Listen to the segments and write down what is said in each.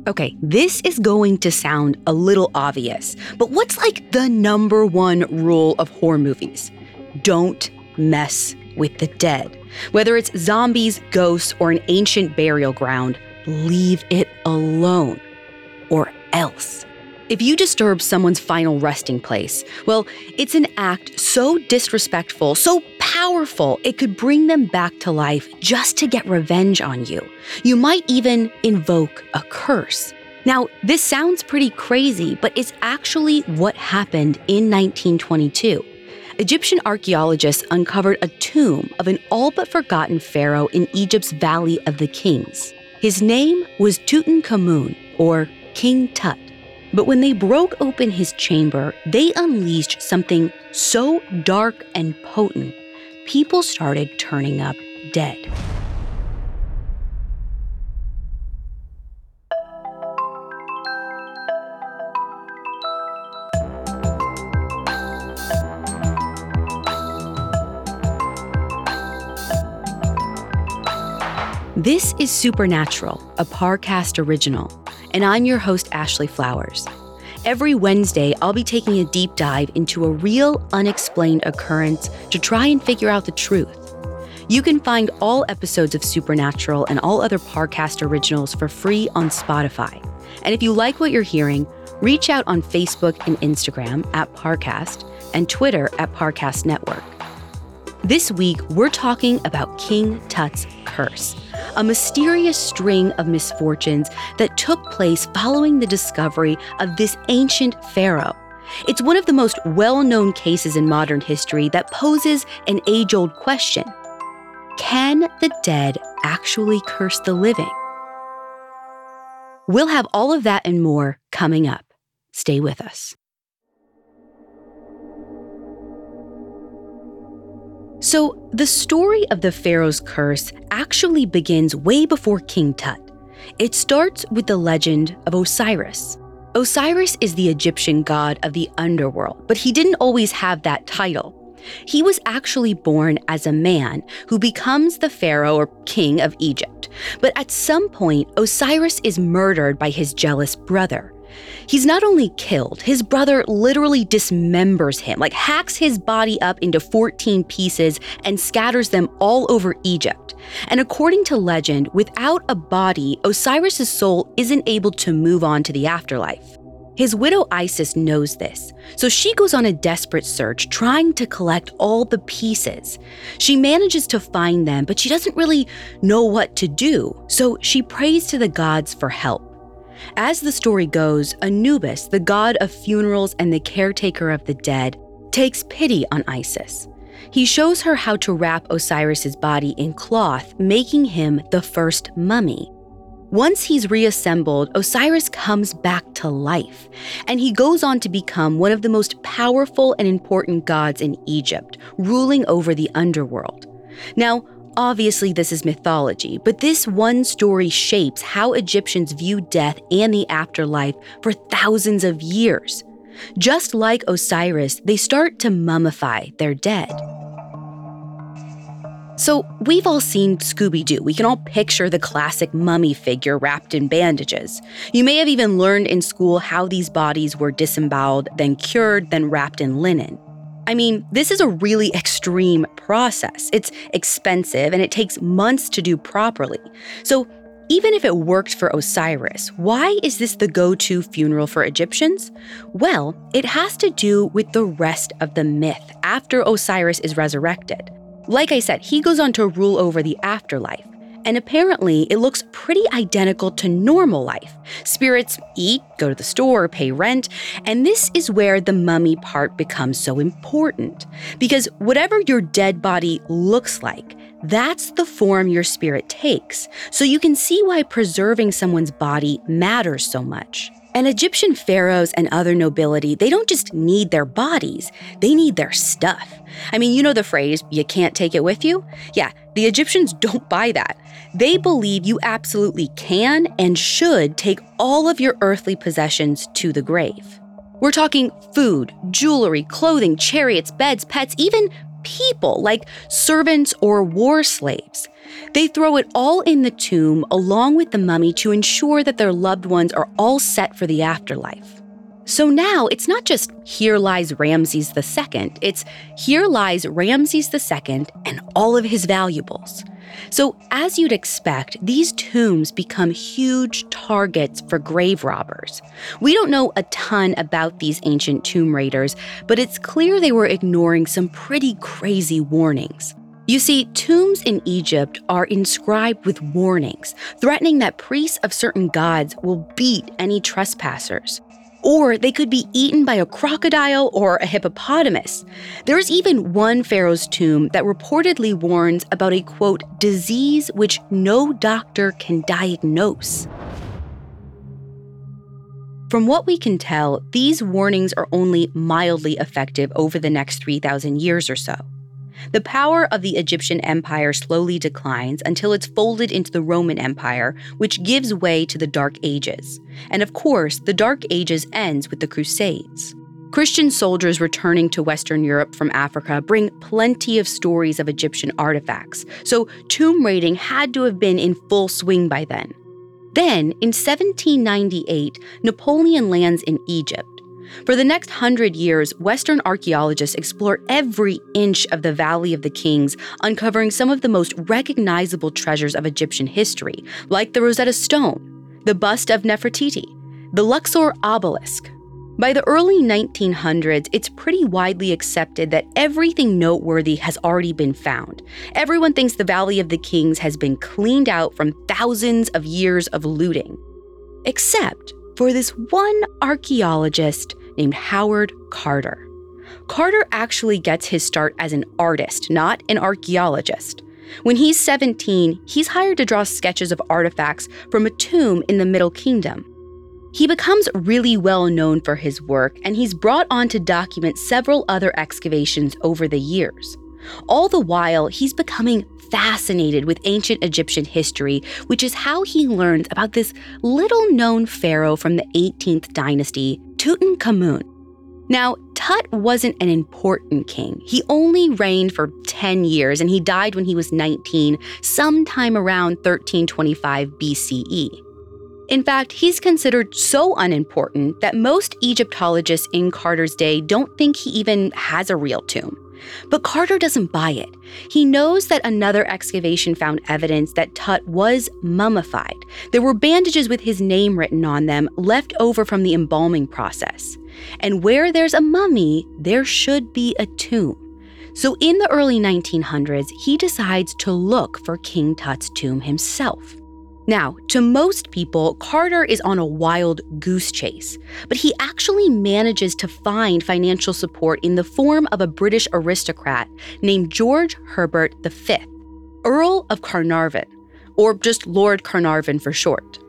Okay, this is going to sound a little obvious, but what's like the number one rule of horror movies? Don't mess with the dead. Whether it's zombies, ghosts, or an ancient burial ground, leave it alone. Or else. If you disturb someone's final resting place, well, it's an act so disrespectful, so powerful, it could bring them back to life just to get revenge on you. You might even invoke a curse. Now, this sounds pretty crazy, but it's actually what happened in 1922. Egyptian archaeologists uncovered a tomb of an all-but-forgotten pharaoh in Egypt's Valley of the Kings. His name was Tutankhamun, or King Tut. But when they broke open his chamber, they unleashed something so dark and potent, people started turning up dead. This is Supernatural, a Parcast original, and I'm your host, Ashley Flowers. Every Wednesday, I'll be taking a deep dive into a real, unexplained occurrence to try and figure out the truth. You can find all episodes of Supernatural and all other Parcast originals for free on Spotify. And if you like what you're hearing, reach out on Facebook and Instagram at Parcast and Twitter at Parcast Network. This week, we're talking about King Tut's curse, a mysterious string of misfortunes that took place following the discovery of this ancient pharaoh. It's one of the most well-known cases in modern history that poses an age-old question. Can the dead actually curse the living? We'll have all of that and more coming up. Stay with us. So, the story of the pharaoh's curse actually begins way before King Tut. It starts with the legend of Osiris. Osiris is the Egyptian god of the underworld, but he didn't always have that title. He was actually born as a man who becomes the pharaoh or king of Egypt. But at some point, Osiris is murdered by his jealous brother. He's not only killed, his brother literally dismembers him, like hacks his body up into 14 pieces and scatters them all over Egypt. And according to legend, without a body, Osiris' soul isn't able to move on to the afterlife. His widow Isis knows this, so she goes on a desperate search trying to collect all the pieces. She manages to find them, but she doesn't really know what to do, so she prays to the gods for help. As the story goes, Anubis, the god of funerals and the caretaker of the dead, takes pity on Isis. He shows her how to wrap Osiris's body in cloth, making him the first mummy. Once he's reassembled, Osiris comes back to life, and he goes on to become one of the most powerful and important gods in Egypt, ruling over the underworld. Now, obviously, this is mythology, but this one story shapes how Egyptians view death and the afterlife for thousands of years. Just like Osiris, they start to mummify their dead. So, we've all seen Scooby-Doo. We can all picture the classic mummy figure wrapped in bandages. You may have even learned in school how these bodies were disemboweled, then cured, then wrapped in linen. I mean, this is a really extreme process. It's expensive and it takes months to do properly. So even if it worked for Osiris, why is this the go-to funeral for Egyptians? Well, it has to do with the rest of the myth after Osiris is resurrected. Like I said, he goes on to rule over the afterlife. And apparently, it looks pretty identical to normal life. Spirits eat, go to the store, pay rent, and this is where the mummy part becomes so important. Because whatever your dead body looks like, that's the form your spirit takes. So you can see why preserving someone's body matters so much. And Egyptian pharaohs and other nobility, they don't just need their bodies, they need their stuff. I mean, you know the phrase, you can't take it with you? Yeah, the Egyptians don't buy that. They believe you absolutely can and should take all of your earthly possessions to the grave. We're talking food, jewelry, clothing, chariots, beds, pets, even people like servants or war slaves. They throw it all in the tomb along with the mummy to ensure that their loved ones are all set for the afterlife. So now it's not just here lies Ramses II, it's here lies Ramses II and all of his valuables. So as you'd expect, these tombs become huge targets for grave robbers. We don't know a ton about these ancient tomb raiders, but it's clear they were ignoring some pretty crazy warnings. You see, tombs in Egypt are inscribed with warnings, threatening that priests of certain gods will beat any trespassers. Or they could be eaten by a crocodile or a hippopotamus. There's even one pharaoh's tomb that reportedly warns about a, quote, disease which no doctor can diagnose. From what we can tell, these warnings are only mildly effective over the next 3,000 years or so. The power of the Egyptian empire slowly declines until it's folded into the Roman Empire, which gives way to the Dark Ages. And of course, the Dark Ages ends with the Crusades. Christian soldiers returning to Western Europe from Africa bring plenty of stories of Egyptian artifacts, so tomb raiding had to have been in full swing by then. Then, in 1798, Napoleon lands in Egypt. For the next 100 years, Western archaeologists explore every inch of the Valley of the Kings, uncovering some of the most recognizable treasures of Egyptian history, like the Rosetta Stone, the bust of Nefertiti, the Luxor obelisk. By the early 1900s, it's pretty widely accepted that everything noteworthy has already been found. Everyone thinks the Valley of the Kings has been cleaned out from thousands of years of looting. Except for this one archaeologist named Howard Carter. Carter actually gets his start as an artist, not an archaeologist. When he's 17, he's hired to draw sketches of artifacts from a tomb in the Middle Kingdom. He becomes really well known for his work, and he's brought on to document several other excavations over the years. All the while, he's becoming fascinated with ancient Egyptian history, which is how he learns about this little-known pharaoh from the 18th dynasty, Tutankhamun. Now, Tut wasn't an important king. He only reigned for 10 years, and he died when he was 19, sometime around 1325 BCE. In fact, he's considered so unimportant that most Egyptologists in Carter's day don't think he even has a real tomb. But Carter doesn't buy it. He knows that another excavation found evidence that Tut was mummified. There were bandages with his name written on them left over from the embalming process. And where there's a mummy, there should be a tomb. So in the early 1900s, he decides to look for King Tut's tomb himself. Now, to most people, Carter is on a wild goose chase, but he actually manages to find financial support in the form of a British aristocrat named George Herbert V, Earl of Carnarvon, or just Lord Carnarvon for short.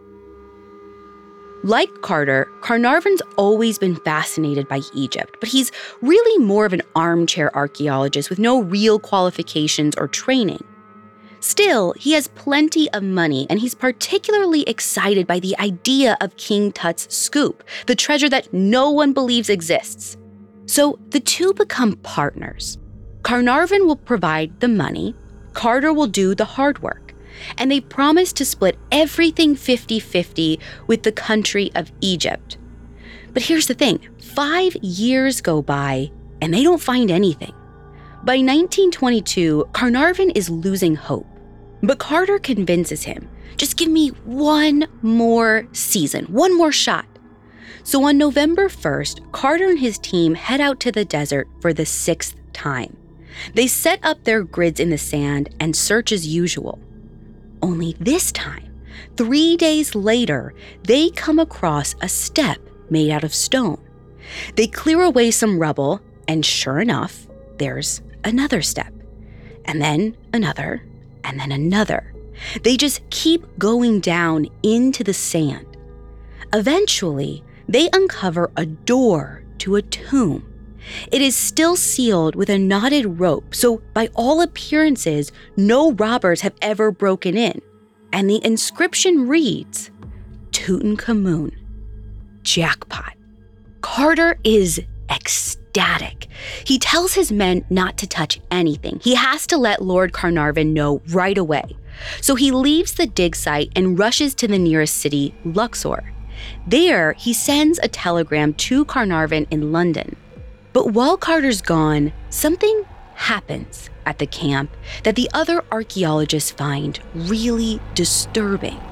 Like Carter, Carnarvon's always been fascinated by Egypt, but he's really more of an armchair archaeologist with no real qualifications or training. Still, he has plenty of money, and he's particularly excited by the idea of King Tut's scoop, the treasure that no one believes exists. So the two become partners. Carnarvon will provide the money, Carter will do the hard work, and they promise to split everything 50-50 with the country of Egypt. But here's the thing, 5 years go by, and they don't find anything. By 1922, Carnarvon is losing hope. But Carter convinces him, just give me one more season, one more shot. So on November 1st, Carter and his team head out to the desert for the 6th time. They set up their grids in the sand and search as usual. Only this time, 3 days later, they come across a step made out of stone. They clear away some rubble, and sure enough, there's another step, and then another, and then another. They just keep going down into the sand. Eventually, they uncover a door to a tomb. It is still sealed with a knotted rope, so by all appearances, no robbers have ever broken in. And the inscription reads, Tutankhamun. Jackpot. Carter is ecstatic. He tells his men not to touch anything. He has to let Lord Carnarvon know right away. So he leaves the dig site and rushes to the nearest city, Luxor. There, he sends a telegram to Carnarvon in London. But while Carter's gone, something happens at the camp that the other archaeologists find really disturbing.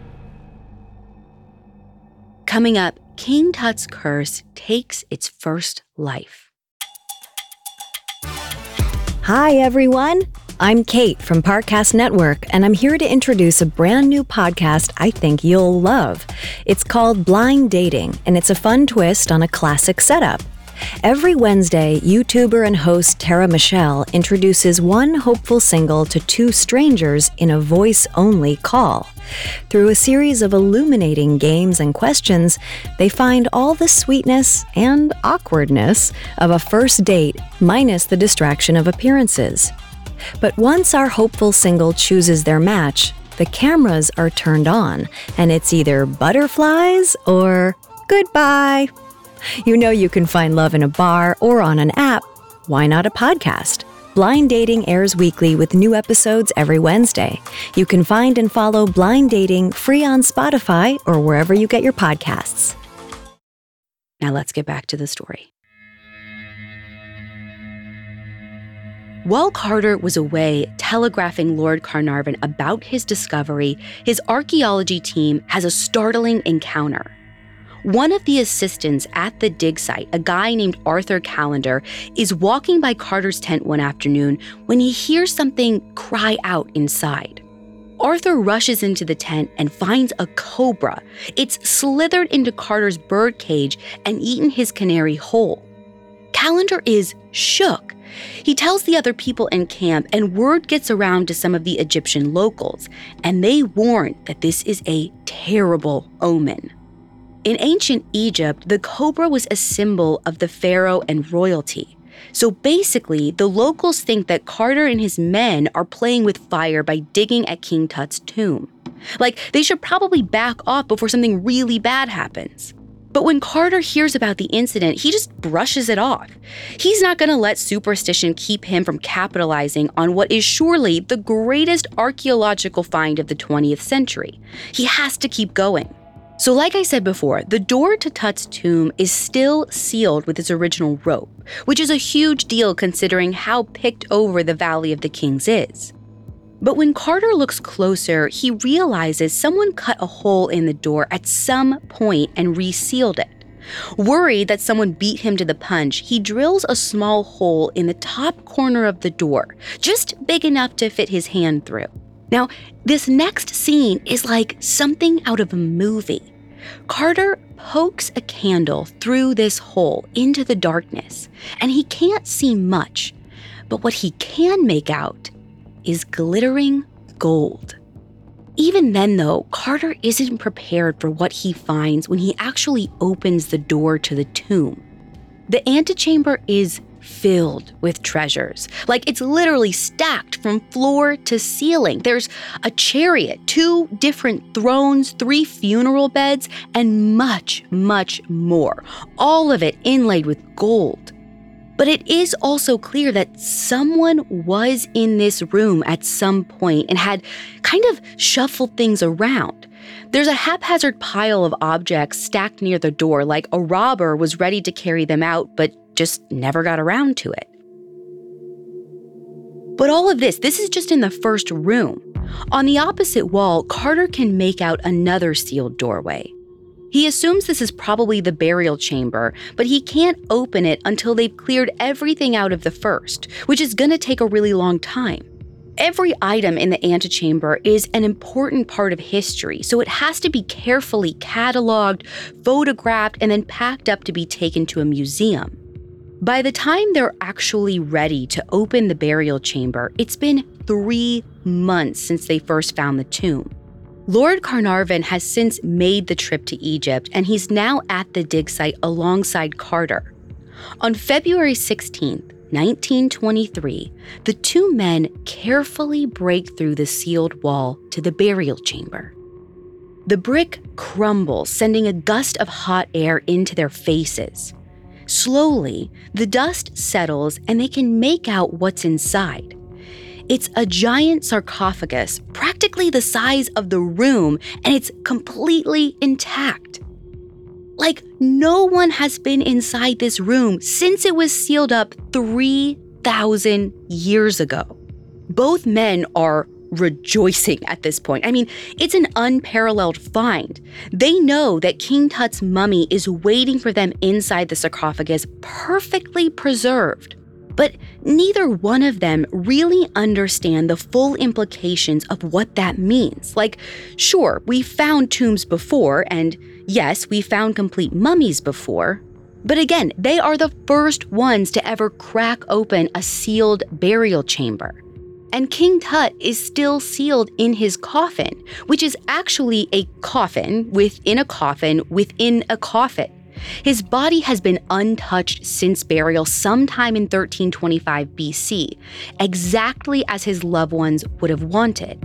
Coming up, King Tut's curse takes its first life. Hi, everyone. I'm Kate from Parcast Network, and I'm here to introduce a brand new podcast I think you'll love. It's called Blind Dating, and it's a fun twist on a classic setup. Every Wednesday, YouTuber and host Tara Michelle introduces one hopeful single to two strangers in a voice-only call. Through a series of illuminating games and questions, they find all the sweetness and awkwardness of a first date, minus the distraction of appearances. But once our hopeful single chooses their match, the cameras are turned on, and it's either butterflies or goodbye. You know you can find love in a bar or on an app. Why not a podcast? Blind Dating airs weekly with new episodes every Wednesday. You can find and follow Blind Dating free on Spotify or wherever you get your podcasts. Now let's get back to the story. While Carter was away telegraphing Lord Carnarvon about his discovery, his archaeology team has a startling encounter. One of the assistants at the dig site, a guy named Arthur Callender, is walking by Carter's tent one afternoon when he hears something cry out inside. Arthur rushes into the tent and finds a cobra. It's slithered into Carter's bird cage and eaten his canary whole. Callender is shook. He tells the other people in camp, and word gets around to some of the Egyptian locals, and they warn that this is a terrible omen. In ancient Egypt, the cobra was a symbol of the pharaoh and royalty. So basically, the locals think that Carter and his men are playing with fire by digging at King Tut's tomb. Like, they should probably back off before something really bad happens. But when Carter hears about the incident, he just brushes it off. He's not going to let superstition keep him from capitalizing on what is surely the greatest archaeological find of the 20th century. He has to keep going. So like I said before, the door to Tut's tomb is still sealed with its original rope, which is a huge deal considering how picked over the Valley of the Kings is. But when Carter looks closer, he realizes someone cut a hole in the door at some point and resealed it. Worried that someone beat him to the punch, he drills a small hole in the top corner of the door, just big enough to fit his hand through. Now, this next scene is like something out of a movie. Carter pokes a candle through this hole into the darkness, and he can't see much, but what he can make out is glittering gold. Even then, though, Carter isn't prepared for what he finds when he actually opens the door to the tomb. The antechamber is filled with treasures. Like, it's literally stacked from floor to ceiling. There's a chariot, 2 different thrones, 3 funeral beds, and much, much more. All of it inlaid with gold. But it is also clear that someone was in this room at some point and had kind of shuffled things around. There's a haphazard pile of objects stacked near the door, like a robber was ready to carry them out, but just never got around to it. But all of this is just in the first room. On the opposite wall, Carter can make out another sealed doorway. He assumes this is probably the burial chamber, but he can't open it until they've cleared everything out of the first, which is going to take a really long time. Every item in the antechamber is an important part of history, so it has to be carefully cataloged, photographed, and then packed up to be taken to a museum. By the time they're actually ready to open the burial chamber, it's been 3 months since they first found the tomb. Lord Carnarvon has since made the trip to Egypt, and he's now at the dig site alongside Carter. On February 16th, 1923, the 2 men carefully break through the sealed wall to the burial chamber. The brick crumbles, sending a gust of hot air into their faces. Slowly, the dust settles and they can make out what's inside. It's a giant sarcophagus, practically the size of the room, and it's completely intact. Like, no one has been inside this room since it was sealed up 3,000 years ago. Both men are rejoicing at this point. I mean, it's an unparalleled find. They know that King Tut's mummy is waiting for them inside the sarcophagus, perfectly preserved. But neither one of them really understand the full implications of what that means. Like, sure, we found tombs before, and yes, we found complete mummies before. But again, they are the first ones to ever crack open a sealed burial chamber. And King Tut is still sealed in his coffin, which is actually a coffin within a coffin within a coffin. His body has been untouched since burial sometime in 1325 BC, exactly as his loved ones would have wanted.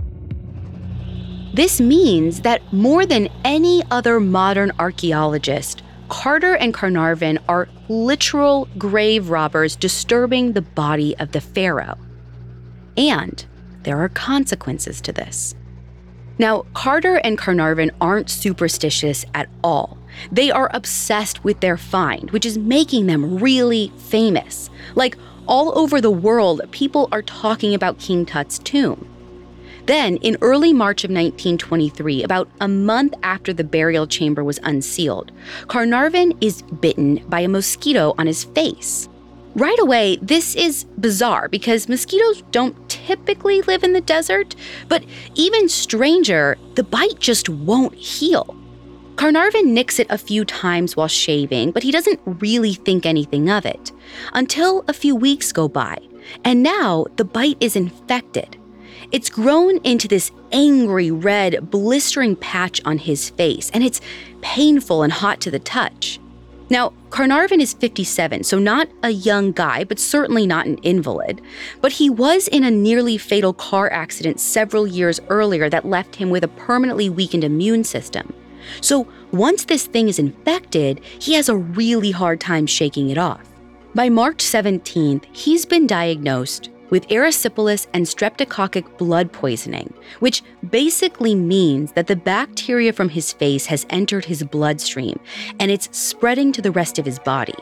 This means that more than any other modern archaeologist, Carter and Carnarvon are literal grave robbers disturbing the body of the pharaoh. And there are consequences to this. Now, Carter and Carnarvon aren't superstitious at all. They are obsessed with their find, which is making them really famous. Like, all over the world, people are talking about King Tut's tomb. Then, in early March of 1923, about a month after the burial chamber was unsealed, Carnarvon is bitten by a mosquito on his face. Right away, this is bizarre because mosquitoes don't typically live in the desert, but even stranger, the bite just won't heal. Carnarvon nicks it a few times while shaving, but he doesn't really think anything of it, until a few weeks go by, and now the bite is infected. It's grown into this angry red, blistering patch on his face, and it's painful and hot to the touch. Now, Carnarvon is 57, so not a young guy, but certainly not an invalid. But he was in a nearly fatal car accident several years earlier that left him with a permanently weakened immune system. So once this thing is infected, he has a really hard time shaking it off. By March 17th, he's been diagnosed with erysipelas and streptococcic blood poisoning, which basically means that the bacteria from his face has entered his bloodstream, and it's spreading to the rest of his body.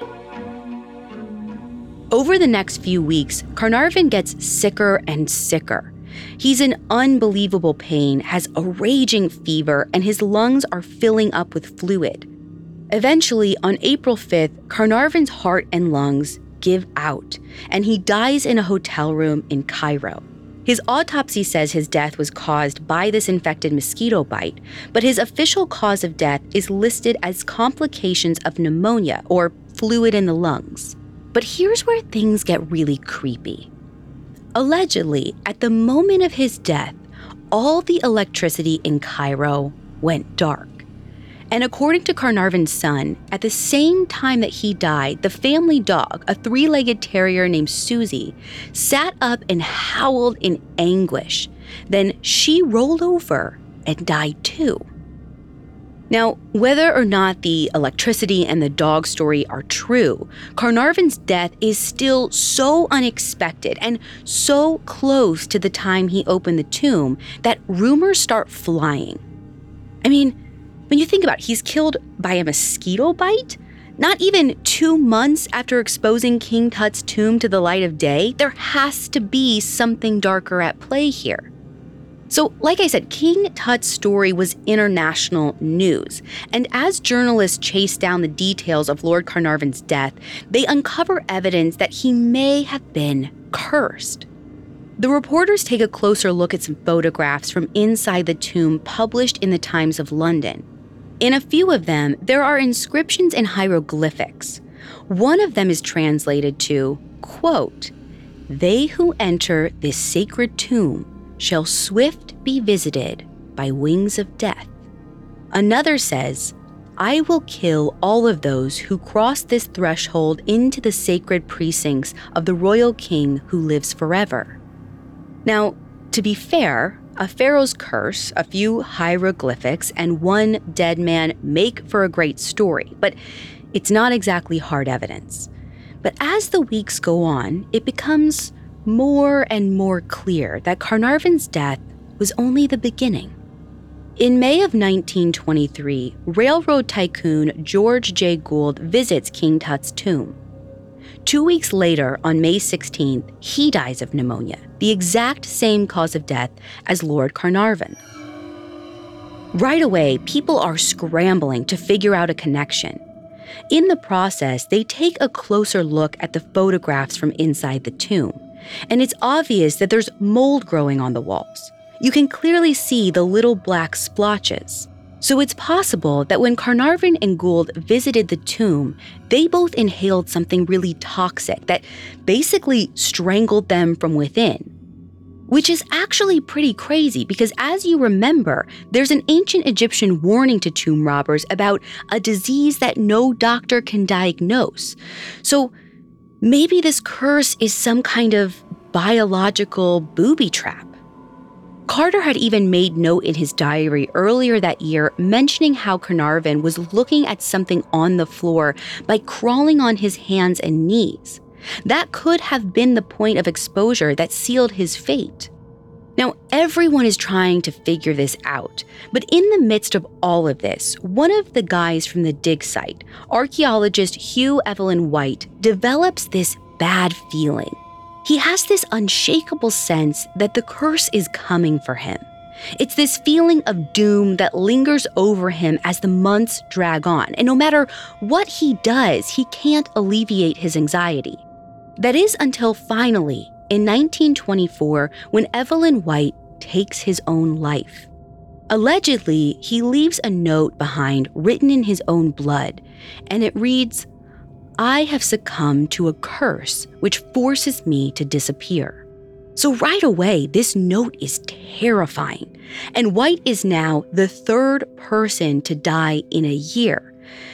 Over the next few weeks, Carnarvon gets sicker and sicker. He's in unbelievable pain, has a raging fever, and his lungs are filling up with fluid. Eventually, on April 5th, Carnarvon's heart and lungs give out, and he dies in a hotel room in Cairo. His autopsy says his death was caused by this infected mosquito bite, but his official cause of death is listed as complications of pneumonia or fluid in the lungs. But here's where things get really creepy. Allegedly, at the moment of his death, all the electricity in Cairo went dark. And according to Carnarvon's son, at the same time that he died, the family dog, a 3-legged terrier named Susie, sat up and howled in anguish. Then she rolled over and died too. Now, whether or not the electricity and the dog story are true, Carnarvon's death is still so unexpected and so close to the time he opened the tomb that rumors start flying. I mean, when you think about it, he's killed by a mosquito bite? Not even 2 months after exposing King Tut's tomb to the light of day, there has to be something darker at play here. So, like I said, King Tut's story was international news, and as journalists chase down the details of Lord Carnarvon's death, they uncover evidence that he may have been cursed. The reporters take a closer look at some photographs from inside the tomb published in the Times of London. In a few of them, there are inscriptions in hieroglyphics. One of them is translated to, quote, "They who enter this sacred tomb shall swift be visited by wings of death." Another says, "I will kill all of those who cross this threshold into the sacred precincts of the royal king who lives forever." Now, to be fair, a pharaoh's curse, a few hieroglyphics, and one dead man make for a great story, but it's not exactly hard evidence. But as the weeks go on, it becomes more and more clear that Carnarvon's death was only the beginning. In May of 1923, railroad tycoon George J. Gould visits King Tut's tomb. 2 weeks later, on May 16th, he dies of pneumonia, the exact same cause of death as Lord Carnarvon. Right away, people are scrambling to figure out a connection. In the process, they take a closer look at the photographs from inside the tomb, and it's obvious that there's mold growing on the walls. You can clearly see the little black splotches. So it's possible that when Carnarvon and Gould visited the tomb, they both inhaled something really toxic that basically strangled them from within. Which is actually pretty crazy because, as you remember, there's an ancient Egyptian warning to tomb robbers about a disease that no doctor can diagnose. So maybe this curse is some kind of biological booby trap. Carter had even made note in his diary earlier that year mentioning how Carnarvon was looking at something on the floor by crawling on his hands and knees. That could have been the point of exposure that sealed his fate. Now, everyone is trying to figure this out, but in the midst of all of this, one of the guys from the dig site, archaeologist Hugh Evelyn White, develops this bad feeling. He has this unshakable sense that the curse is coming for him. It's this feeling of doom that lingers over him as the months drag on, and no matter what he does, he can't alleviate his anxiety. That is until finally, in 1924, when Evelyn White takes his own life. Allegedly, he leaves a note behind written in his own blood, and it reads, "I have succumbed to a curse which forces me to disappear." So right away, this note is terrifying, and White is now the third person to die in a year.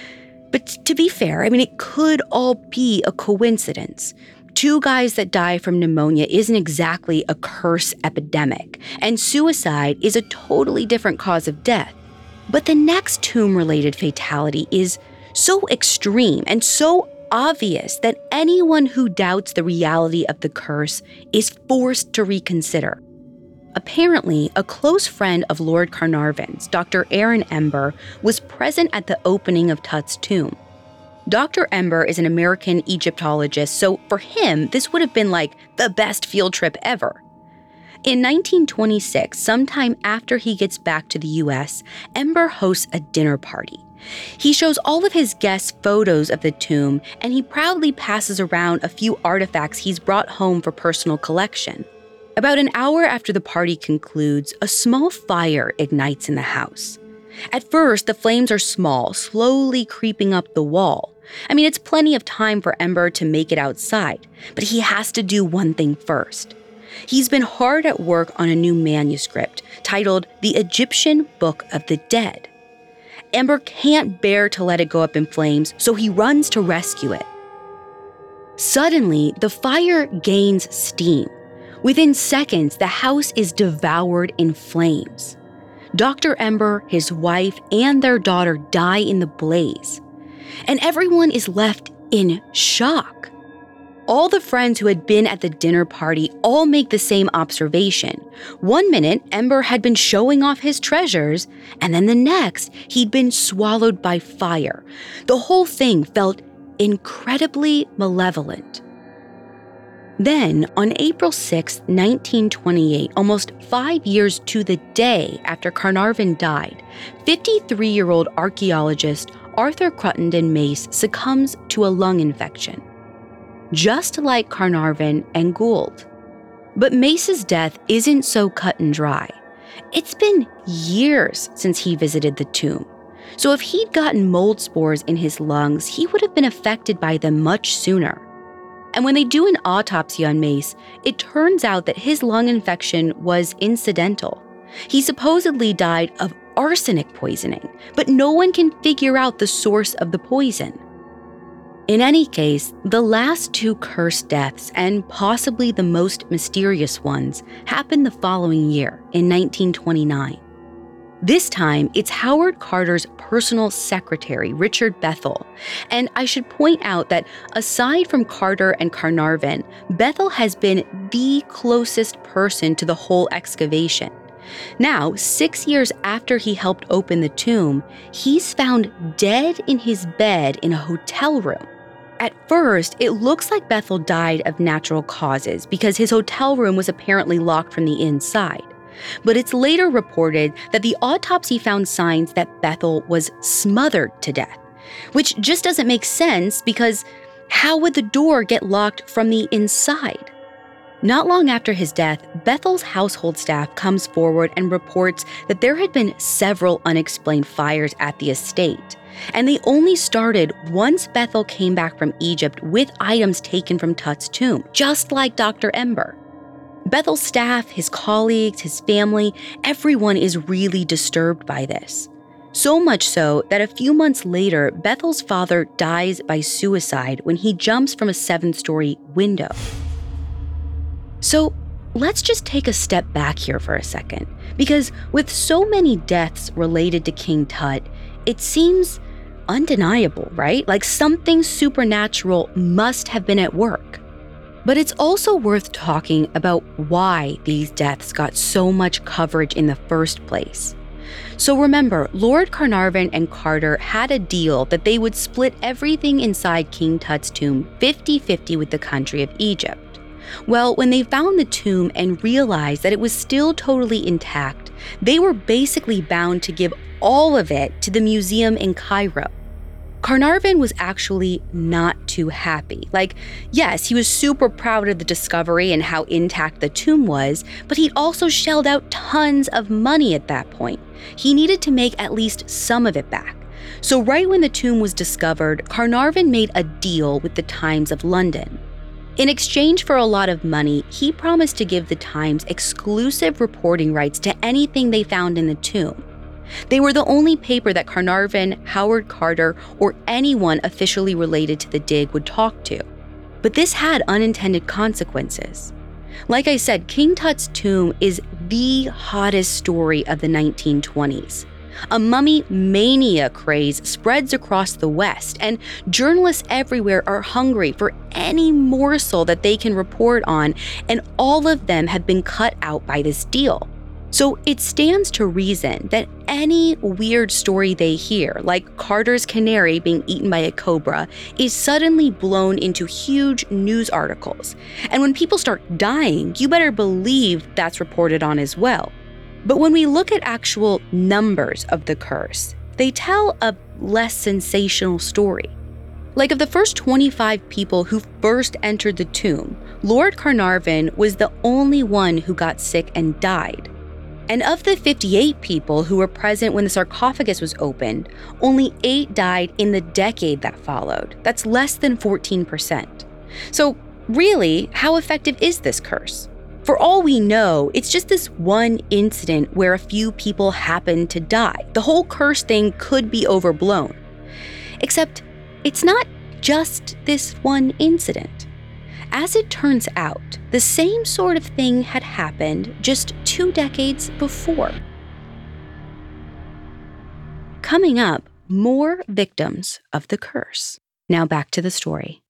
But to be fair, it could all be a coincidence. 2 guys that die from pneumonia isn't exactly a curse epidemic, and suicide is a totally different cause of death. But the next tomb-related fatality is so extreme and so obvious that anyone who doubts the reality of the curse is forced to reconsider. Apparently, a close friend of Lord Carnarvon's, Dr. Aaron Ember, was present at the opening of Tut's tomb. Dr. Ember is an American Egyptologist, so for him, this would have been like the best field trip ever. In 1926, sometime after he gets back to the US, Ember hosts a dinner party. He shows all of his guests photos of the tomb, and he proudly passes around a few artifacts he's brought home for personal collection. About an hour after the party concludes, a small fire ignites in the house. At first, the flames are small, slowly creeping up the wall. It's plenty of time for Ember to make it outside, but he has to do one thing first. He's been hard at work on a new manuscript titled The Egyptian Book of the Dead. Ember can't bear to let it go up in flames, so he runs to rescue it. Suddenly, the fire gains steam. Within seconds, the house is devoured in flames. Dr. Ember, his wife, and their daughter die in the blaze. And everyone is left in shock. All the friends who had been at the dinner party all make the same observation. 1 minute, Ember had been showing off his treasures, and then the next, he'd been swallowed by fire. The whole thing felt incredibly malevolent. Then, on April 6, 1928, almost 5 years to the day after Carnarvon died, 53-year-old archaeologist Arthur Cruttenden Mace succumbs to a lung infection, just like Carnarvon and Gould. But Mace's death isn't so cut and dry. It's been years since he visited the tomb. So if he'd gotten mold spores in his lungs, he would have been affected by them much sooner. And when they do an autopsy on Mace, it turns out that his lung infection was incidental. He supposedly died of arsenic poisoning, but no one can figure out the source of the poison. In any case, the last 2 cursed deaths, and possibly the most mysterious ones, happened the following year, in 1929. This time, it's Howard Carter's personal secretary, Richard Bethel. And I should point out that aside from Carter and Carnarvon, Bethel has been the closest person to the whole excavation. Now, 6 years after he helped open the tomb, he's found dead in his bed in a hotel room. At first, it looks like Bethel died of natural causes because his hotel room was apparently locked from the inside. But it's later reported that the autopsy found signs that Bethel was smothered to death, which just doesn't make sense because how would the door get locked from the inside? Not long after his death, Bethel's household staff comes forward and reports that there had been several unexplained fires at the estate, and they only started once Bethel came back from Egypt with items taken from Tut's tomb, just like Dr. Ember. Bethel's staff, his colleagues, his family, everyone is really disturbed by this. So much so that a few months later, Bethel's father dies by suicide when he jumps from a 7-story window. So let's just take a step back here for a second, because with so many deaths related to King Tut, it seems undeniable, right? Like something supernatural must have been at work. But it's also worth talking about why these deaths got so much coverage in the first place. So remember, Lord Carnarvon and Carter had a deal that they would split everything inside King Tut's tomb 50-50 with the country of Egypt. Well, when they found the tomb and realized that it was still totally intact, they were basically bound to give all of it to the museum in Cairo. Carnarvon was actually not too happy. Yes, he was super proud of the discovery and how intact the tomb was, but he'd also shelled out tons of money at that point. He needed to make at least some of it back. So right when the tomb was discovered, Carnarvon made a deal with the Times of London. In exchange for a lot of money, he promised to give the Times exclusive reporting rights to anything they found in the tomb. They were the only paper that Carnarvon, Howard Carter, or anyone officially related to the dig would talk to. But this had unintended consequences. Like I said, King Tut's tomb is the hottest story of the 1920s. A mummy mania craze spreads across the West, and journalists everywhere are hungry for any morsel that they can report on, and all of them have been cut out by this deal. So it stands to reason that any weird story they hear, like Carter's canary being eaten by a cobra, is suddenly blown into huge news articles. And when people start dying, you better believe that's reported on as well. But when we look at actual numbers of the curse, they tell a less sensational story. Like of the first 25 people who first entered the tomb, Lord Carnarvon was the only one who got sick and died. And of the 58 people who were present when the sarcophagus was opened, only 8 died in the decade that followed. That's less than 14%. So really, how effective is this curse? For all we know, it's just this one incident where a few people happened to die. The whole curse thing could be overblown. Except it's not just this one incident. As it turns out, the same sort of thing had happened just 2 decades before. Coming up, more victims of the curse. Now back to the story.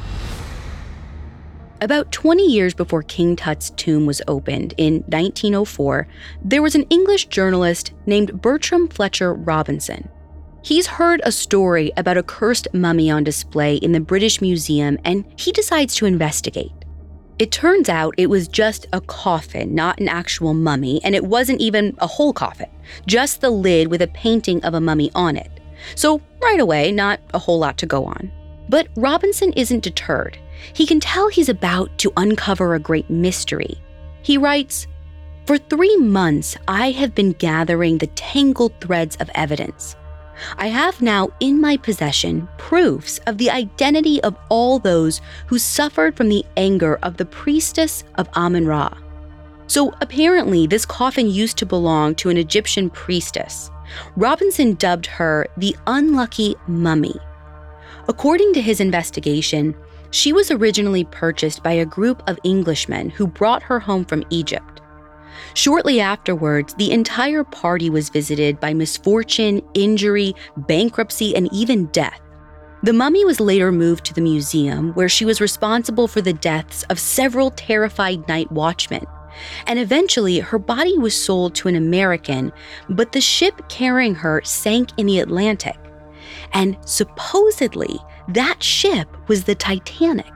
About 20 years before King Tut's tomb was opened in 1904, there was an English journalist named Bertram Fletcher Robinson. He's heard a story about a cursed mummy on display in the British Museum, and he decides to investigate. It turns out it was just a coffin, not an actual mummy, and it wasn't even a whole coffin, just the lid with a painting of a mummy on it. So right away, not a whole lot to go on. But Robinson isn't deterred. He can tell he's about to uncover a great mystery. He writes, "For 3 months, I have been gathering the tangled threads of evidence. I have now in my possession proofs of the identity of all those who suffered from the anger of the priestess of Amun-Ra." So apparently this coffin used to belong to an Egyptian priestess. Robinson dubbed her the Unlucky Mummy. According to his investigation, she was originally purchased by a group of Englishmen who brought her home from Egypt. Shortly afterwards, the entire party was visited by misfortune, injury, bankruptcy, and even death. The mummy was later moved to the museum, where she was responsible for the deaths of several terrified night watchmen. And eventually, her body was sold to an American, but the ship carrying her sank in the Atlantic. And supposedly, that ship was the Titanic.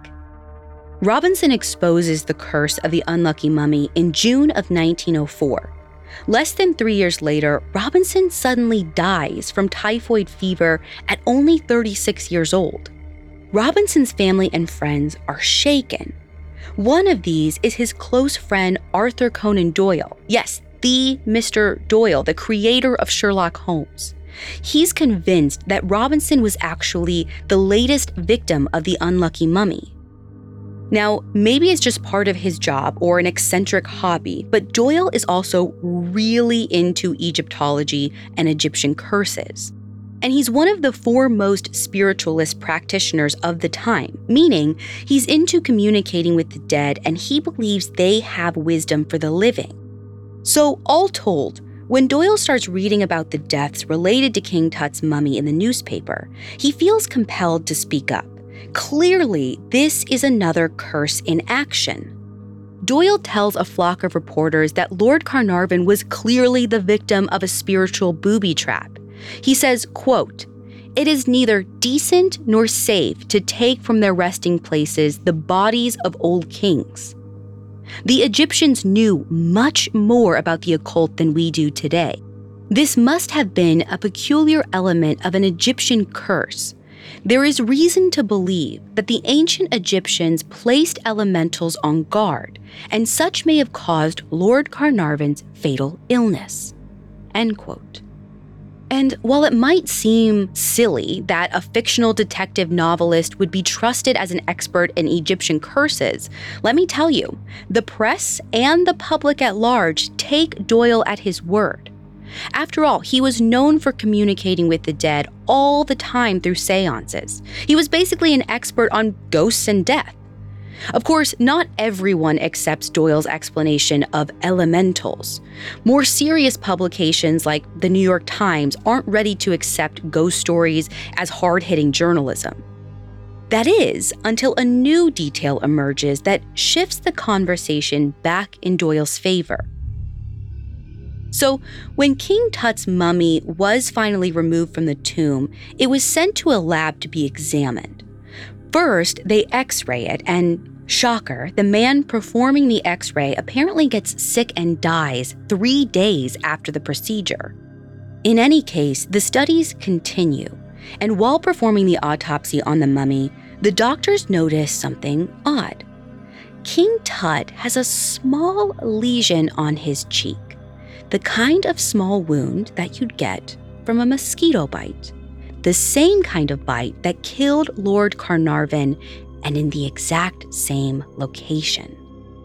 Robinson exposes the curse of the unlucky mummy in June of 1904. Less than 3 years later, Robinson suddenly dies from typhoid fever at only 36 years old. Robinson's family and friends are shaken. One of these is his close friend Arthur Conan Doyle. Yes, the Mr. Doyle, the creator of Sherlock Holmes. He's convinced that Robinson was actually the latest victim of the unlucky mummy. Now, maybe it's just part of his job or an eccentric hobby, but Doyle is also really into Egyptology and Egyptian curses. And he's one of the foremost spiritualist practitioners of the time, meaning he's into communicating with the dead and he believes they have wisdom for the living. So, all told, when Doyle starts reading about the deaths related to King Tut's mummy in the newspaper, he feels compelled to speak up. Clearly, this is another curse in action. Doyle tells a flock of reporters that Lord Carnarvon was clearly the victim of a spiritual booby trap. He says, quote, "It is neither decent nor safe to take from their resting places the bodies of old kings." The Egyptians knew much more about the occult than we do today. This must have been a peculiar element of an Egyptian curse. There is reason to believe that the ancient Egyptians placed elementals on guard, and such may have caused Lord Carnarvon's fatal illness. End quote. And while it might seem silly that a fictional detective novelist would be trusted as an expert in Egyptian curses, let me tell you, the press and the public at large take Doyle at his word. After all, he was known for communicating with the dead all the time through seances. He was basically an expert on ghosts and death. Of course, not everyone accepts Doyle's explanation of elementals. More serious publications like the New York Times aren't ready to accept ghost stories as hard-hitting journalism. That is, until a new detail emerges that shifts the conversation back in Doyle's favor. So, when King Tut's mummy was finally removed from the tomb, it was sent to a lab to be examined. First, they X-ray it, and shocker, the man performing the X-ray apparently gets sick and dies 3 days after the procedure. In any case, the studies continue, and while performing the autopsy on the mummy, the doctors notice something odd. King Tut has a small lesion on his cheek. The kind of small wound that you'd get from a mosquito bite. The same kind of bite that killed Lord Carnarvon, and in the exact same location.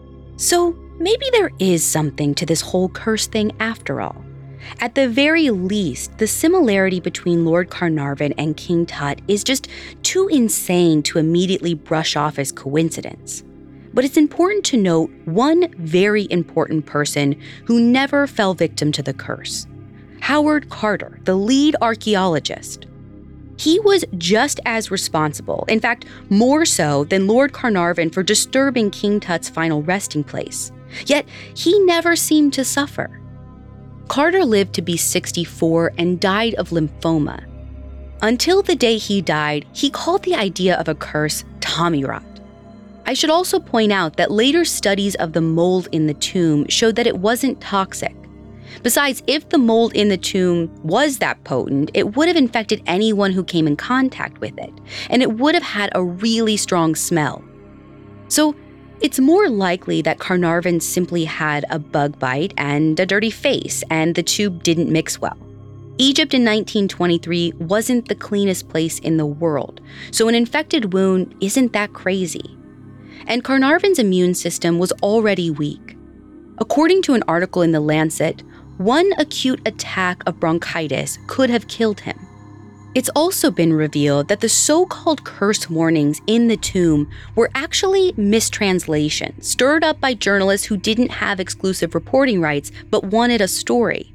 So maybe there is something to this whole curse thing after all. At the very least, the similarity between Lord Carnarvon and King Tut is just too insane to immediately brush off as coincidence. But it's important to note one very important person who never fell victim to the curse. Howard Carter, the lead archaeologist. He was just as responsible, in fact, more so than Lord Carnarvon for disturbing King Tut's final resting place. Yet, he never seemed to suffer. Carter lived to be 64 and died of lymphoma. Until the day he died, he called the idea of a curse Tommy rot. I should also point out that later studies of the mold in the tomb showed that it wasn't toxic. Besides, if the mold in the tomb was that potent, it would have infected anyone who came in contact with it, and it would have had a really strong smell. So, it's more likely that Carnarvon simply had a bug bite and a dirty face, and the two didn't mix well. Egypt in 1923 wasn't the cleanest place in the world, so an infected wound isn't that crazy. And Carnarvon's immune system was already weak. According to an article in The Lancet, one acute attack of bronchitis could have killed him. It's also been revealed that the so-called curse warnings in the tomb were actually mistranslations, stirred up by journalists who didn't have exclusive reporting rights but wanted a story.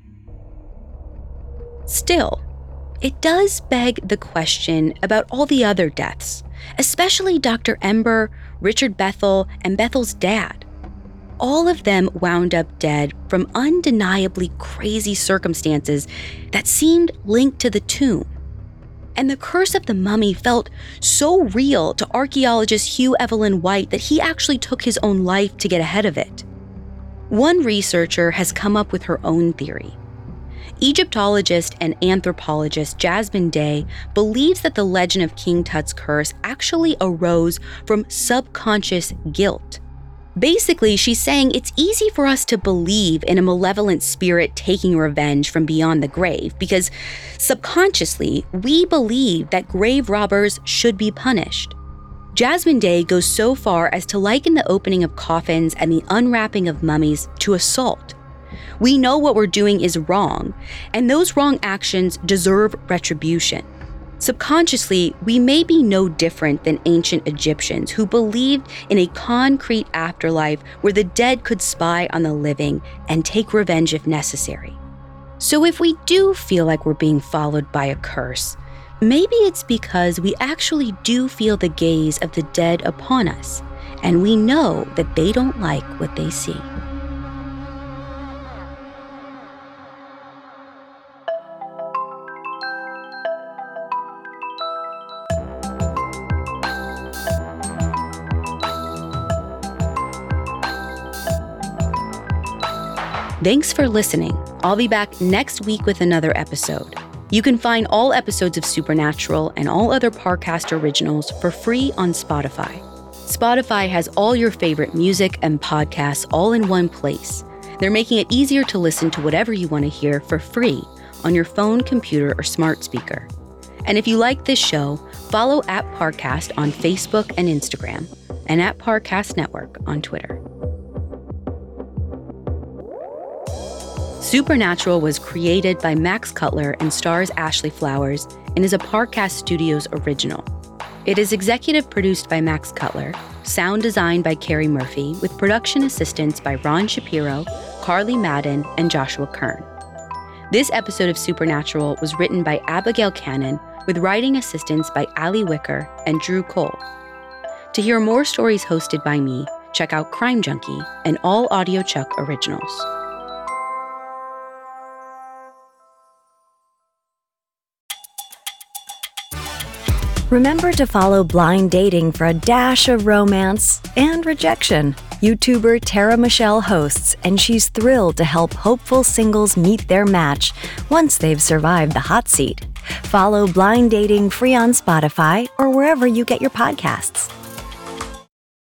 Still, it does beg the question about all the other deaths, especially Dr. Ember, Richard Bethel, and Bethel's dad. All of them wound up dead from undeniably crazy circumstances that seemed linked to the tomb. And the curse of the mummy felt so real to archaeologist Hugh Evelyn White that he actually took his own life to get ahead of it. One researcher has come up with her own theory. Egyptologist and anthropologist Jasmine Day believes that the legend of King Tut's curse actually arose from subconscious guilt. Basically, she's saying it's easy for us to believe in a malevolent spirit taking revenge from beyond the grave because subconsciously, we believe that grave robbers should be punished. Jasmine Day goes so far as to liken the opening of coffins and the unwrapping of mummies to assault. We know what we're doing is wrong, and those wrong actions deserve retribution. Subconsciously, we may be no different than ancient Egyptians who believed in a concrete afterlife where the dead could spy on the living and take revenge if necessary. So if we do feel like we're being followed by a curse, maybe it's because we actually do feel the gaze of the dead upon us, and we know that they don't like what they see. Thanks for listening. I'll be back next week with another episode. You can find all episodes of Supernatural and all other Parcast originals for free on Spotify. Spotify has all your favorite music and podcasts all in one place. They're making it easier to listen to whatever you want to hear for free on your phone, computer, or smart speaker. And if you like this show, follow @Parcast on Facebook and Instagram, and @Parcast Network on Twitter. Supernatural was created by Max Cutler and stars Ashley Flowers and is a Parcast Studios original. It is executive produced by Max Cutler, sound designed by Carrie Murphy, with production assistance by Ron Shapiro, Carly Madden, and Joshua Kern. This episode of Supernatural was written by Abigail Cannon, with writing assistance by Ali Wicker and Drew Cole. To hear more stories hosted by me, check out Crime Junkie and all AudioChuck originals. Remember to follow Blind Dating for a dash of romance and rejection. YouTuber Tara Michelle hosts, and she's thrilled to help hopeful singles meet their match once they've survived the hot seat. Follow Blind Dating free on Spotify or wherever you get your podcasts.